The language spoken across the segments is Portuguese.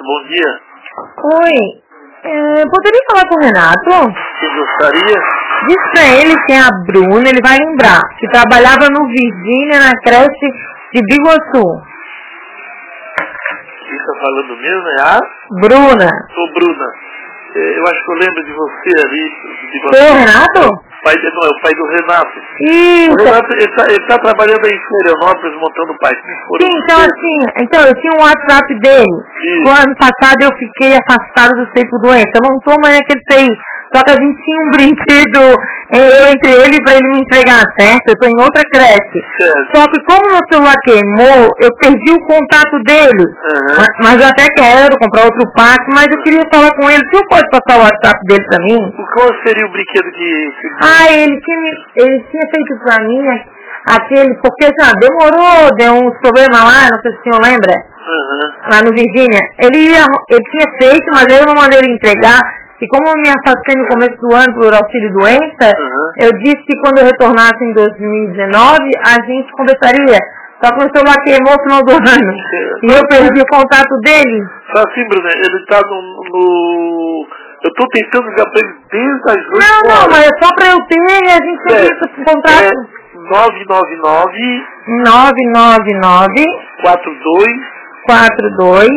bom dia. Oi, poderia falar com o Renato? Você gostaria? Diz pra ele que é a Bruna, ele vai lembrar, que trabalhava no Virgínia, na creche de Biguaçu. Quem está falando mesmo é a? Bruna. Sou Bruna. Eu acho que eu lembro de você ali. Foi o Renato? Não, é o pai do Renato. Isso. O Renato, ele tá trabalhando aí em Florianópolis, montando o pai. Sim, então eu tinha um WhatsApp dele. No ano passado eu fiquei afastado do centro doença. Eu não tô mais naquele TI. Só que a gente tinha um brinquedo entre ele pra ele me entregar, certo? Eu tô em outra creche. Certo. Só que como meu celular queimou, eu perdi o contato dele. Uhum. Mas eu até quero comprar outro pack, mas eu queria falar com ele. Se eu pode passar o WhatsApp dele pra mim? Qual seria o brinquedo que... Ele tinha feito pra mim aquele, porque já demorou, deu uns problemas lá, não sei se o senhor lembra, lá no Virgínia. Ele tinha feito, mas eu não mandei ele entregar. E como eu me afastei no começo do ano por auxílio doença, eu disse que quando eu retornasse em 2019, a gente conversaria. Só que o celular queimou no final do ano. E eu perdi o contato dele. Só assim, Bruna, ele tá no... Eu tô tentando ligar pra ele desde as 8 horas. Não, mas é só pra eu ter e a gente tem esse contato. 999 42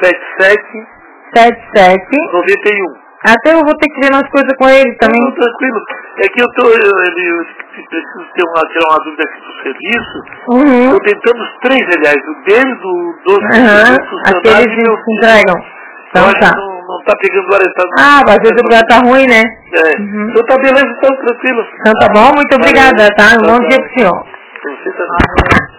77 91. Até eu vou ter que ver umas coisas com ele também. Não, tranquilo. É que eu preciso tirar uma dúvida aqui do serviço. Estou tentando os 3, aliás, o dele, do funcionário aqueles e meu que entregam. Então eu tá. acho que não tá pegando hora. Às vezes o lugar tá ruim, né? Então tá beleza, então, tranquilo. Então tá bom, muito obrigada, tá? Um bom dia pro senhor. Você também.